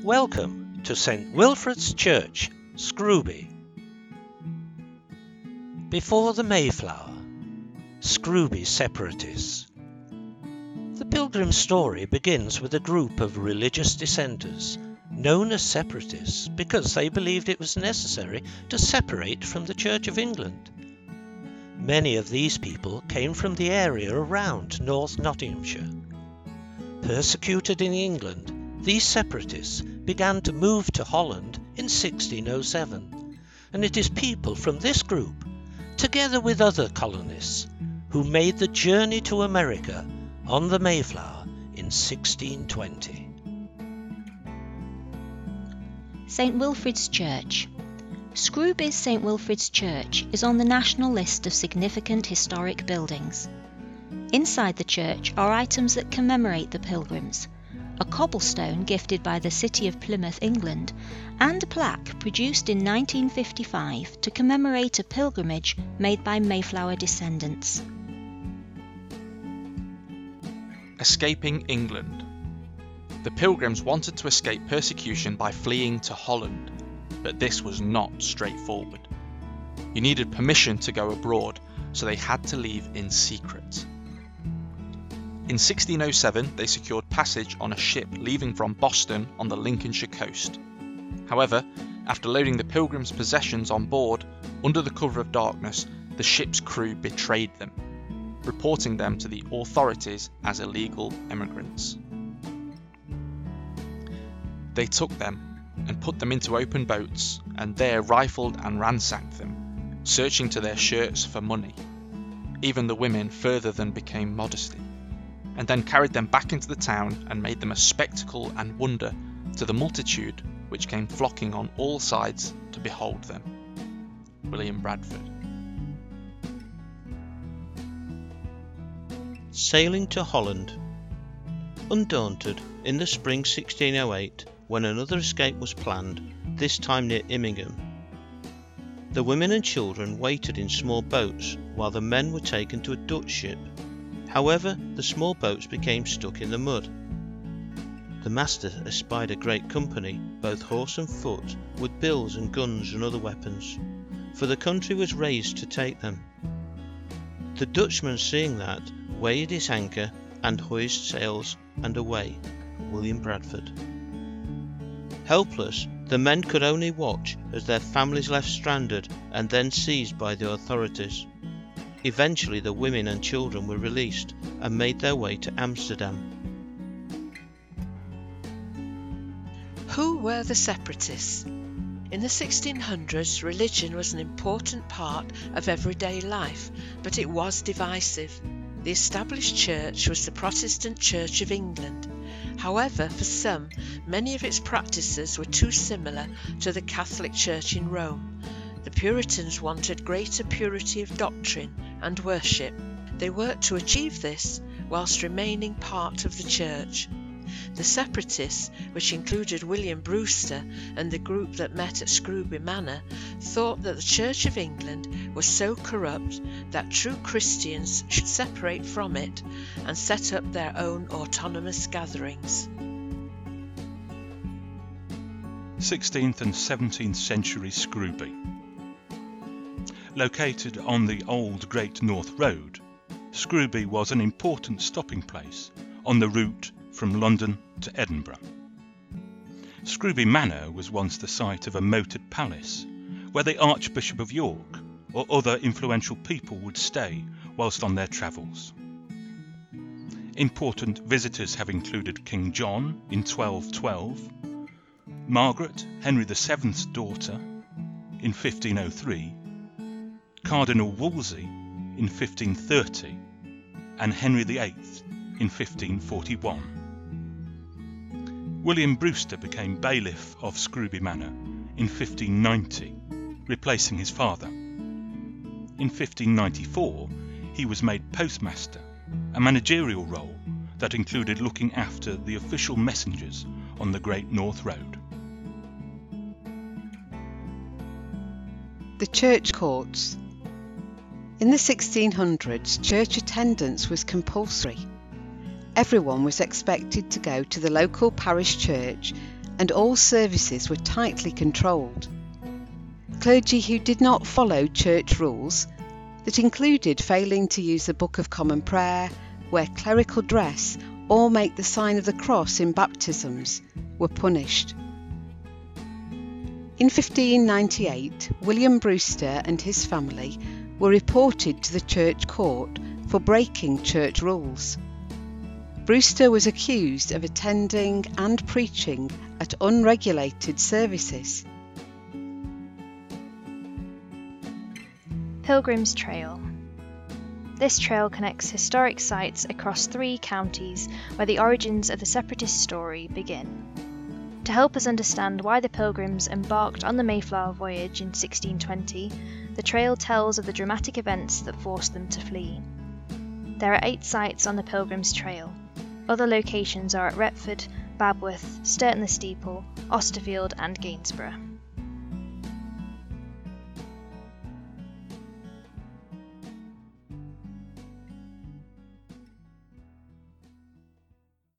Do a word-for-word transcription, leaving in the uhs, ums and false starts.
Welcome to Saint Wilfrid's Church, Scrooby. Before the Mayflower, Scrooby separatists. The Pilgrim story begins with a group of religious dissenters known as separatists because they believed it was necessary to separate from the Church of England. Many of these people came from the area around North Nottinghamshire. Persecuted in England, these separatists began to move to Holland in sixteen oh seven, and it is people from this group, together with other colonists, who made the journey to America on the Mayflower in sixteen twenty. Saint Wilfrid's Church. Scrooby's Saint Wilfrid's Church is on the national list of significant historic buildings. Inside the church are items that commemorate the pilgrims, a cobblestone gifted by the city of Plymouth, England, and a plaque produced in nineteen fifty-five to commemorate a pilgrimage made by Mayflower descendants. Escaping England. The Pilgrims wanted to escape persecution by fleeing to Holland, but this was not straightforward. You needed permission to go abroad, so they had to leave in secret. In sixteen oh seven, they secured passage on a ship leaving from Boston on the Lincolnshire coast. However, after loading the Pilgrims' possessions on board, under the cover of darkness, the ship's crew betrayed them, reporting them to the authorities as illegal immigrants. They took them and put them into open boats, and there rifled and ransacked them, searching to their shirts for money, even the women further than became modesty, and then carried them back into the town and made them a spectacle and wonder to the multitude which came flocking on all sides to behold them. William Bradford. Sailing to Holland. Undaunted, in the spring sixteen oh eight, when another escape was planned, this time near Immingham, the women and children waited in small boats while the men were taken to a Dutch ship. However, the small boats became stuck in the mud. The master espied a great company, both horse and foot, with bills and guns and other weapons, for the country was raised to take them. The Dutchman, seeing that, weighed his anchor and hoisted sails and away. William Bradford. Helpless, the men could only watch as their families left stranded and then seized by the authorities. Eventually the women and children were released and made their way to Amsterdam. Who were the separatists? In the sixteen hundreds, religion was an important part of everyday life, but it was divisive. The established church was the Protestant Church of England. However, for some, many of its practices were too similar to the Catholic Church in Rome. The Puritans wanted greater purity of doctrine and worship. They worked to achieve this whilst remaining part of the church. The separatists, which included William Brewster and the group that met at Scrooby Manor, thought that the Church of England was so corrupt that true Christians should separate from it and set up their own autonomous gatherings. sixteenth and seventeenth century Scrooby. Located on the old Great North Road, Scrooby was an important stopping place on the route from London to Edinburgh. Scrooby Manor was once the site of a moated palace where the Archbishop of York or other influential people would stay whilst on their travels. Important visitors have included King John in twelve twelve, Margaret, Henry the seventh's daughter, in fifteen oh three, Cardinal Wolsey in fifteen thirty, and Henry the eighth in fifteen forty-one. William Brewster became bailiff of Scrooby Manor in fifteen ninety, replacing his father. In fifteen ninety-four, he was made postmaster, a managerial role that included looking after the official messengers on the Great North Road. The church courts. In the sixteen hundreds, church attendance was compulsory. Everyone was expected to go to the local parish church and all services were tightly controlled. Clergy who did not follow church rules, that included failing to use the Book of Common Prayer, wear clerical dress, or make the sign of the cross in baptisms, were punished. In fifteen ninety-eight, William Brewster and his family were reported to the church court for breaking church rules. Brewster was accused of attending and preaching at unregulated services. Pilgrim's Trail. This trail connects historic sites across three counties where the origins of the separatist story begin. To help us understand why the Pilgrims embarked on the Mayflower voyage in sixteen twenty, the trail tells of the dramatic events that forced them to flee. There are eight sites on the Pilgrims Trail. Other locations are at Retford, Babworth, Sturton-le-Steeple, Austerfield and Gainsborough.